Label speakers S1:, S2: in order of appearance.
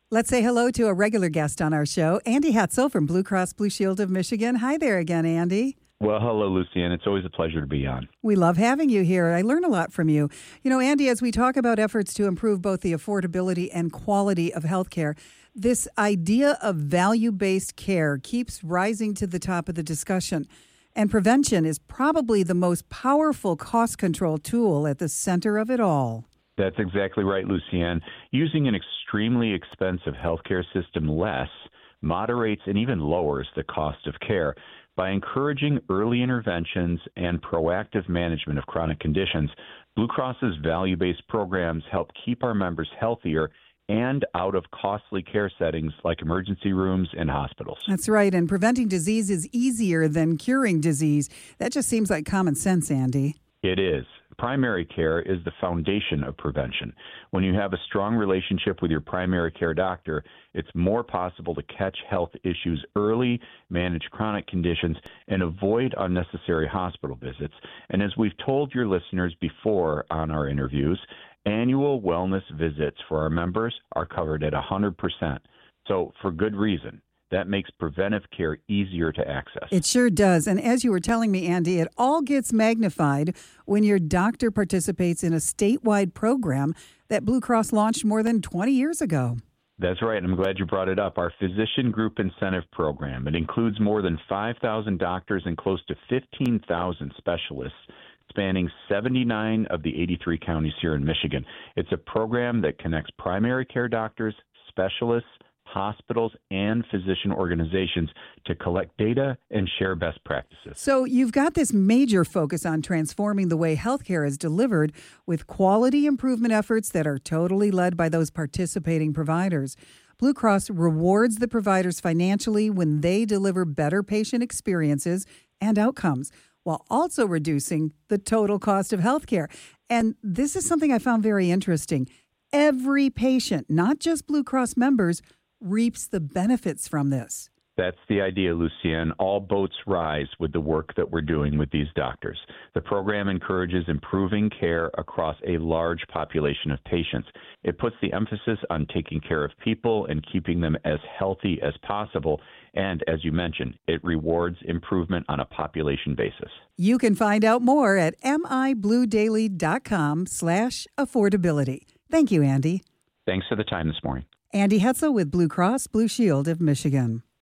S1: Let's say hello to a regular guest on our show, Andy Hetzel from Blue Cross Blue Shield of Michigan. Hi there again, Andy.
S2: Well, hello, Lucianne. It's always a pleasure to be on.
S1: We love having you here. I learn a lot from you. You know, Andy, as we talk about efforts to improve both the affordability and quality of healthcare, this idea of value-based care keeps rising to the top of the discussion. And prevention is probably the most powerful cost control tool at the center of it all.
S2: That's exactly right, Lucianne. Using an extremely expensive healthcare system less moderates and even lowers the cost of care. By encouraging early interventions and proactive management of chronic conditions, Blue Cross's value-based programs help keep our members healthier and out of costly care settings like emergency rooms and hospitals.
S1: That's right. And preventing disease is easier than curing disease. That just seems like common sense, Andy.
S2: It is. Primary care is the foundation of prevention. When you have a strong relationship with your primary care doctor, it's more possible to catch health issues early, manage chronic conditions, and avoid unnecessary hospital visits. And as we've told your listeners before on our interviews, annual wellness visits for our members are covered at 100%. So for good reason. That makes preventive care easier to access.
S1: It sure does. And as you were telling me, Andy, it all gets magnified when your doctor participates in a statewide program that Blue Cross launched more than 20 years ago.
S2: That's right. I'm glad you brought it up. Our Physician Group Incentive Program. It includes more than 5,000 doctors and close to 15,000 specialists spanning 79 of the 83 counties here in Michigan. It's a program that connects primary care doctors, specialists, hospitals, and physician organizations to collect data and share best practices.
S1: So you've got this major focus on transforming the way healthcare is delivered with quality improvement efforts that are totally led by those participating providers. Blue Cross rewards the providers financially when they deliver better patient experiences and outcomes, while also reducing the total cost of healthcare. And this is something I found very interesting. Every patient, not just Blue Cross members, reaps the benefits from this.
S2: That's the idea, Lucianne. All boats rise with the work that we're doing with these doctors. The program encourages improving care across a large population of patients. It puts the emphasis on taking care of people and keeping them as healthy as possible. And as you mentioned, it rewards improvement on a population basis.
S1: You can find out more at mibluedaily.com/affordability. Thank you, Andy.
S2: Thanks for the time this morning.
S1: Andy Hetzel with Blue Cross Blue Shield of Michigan.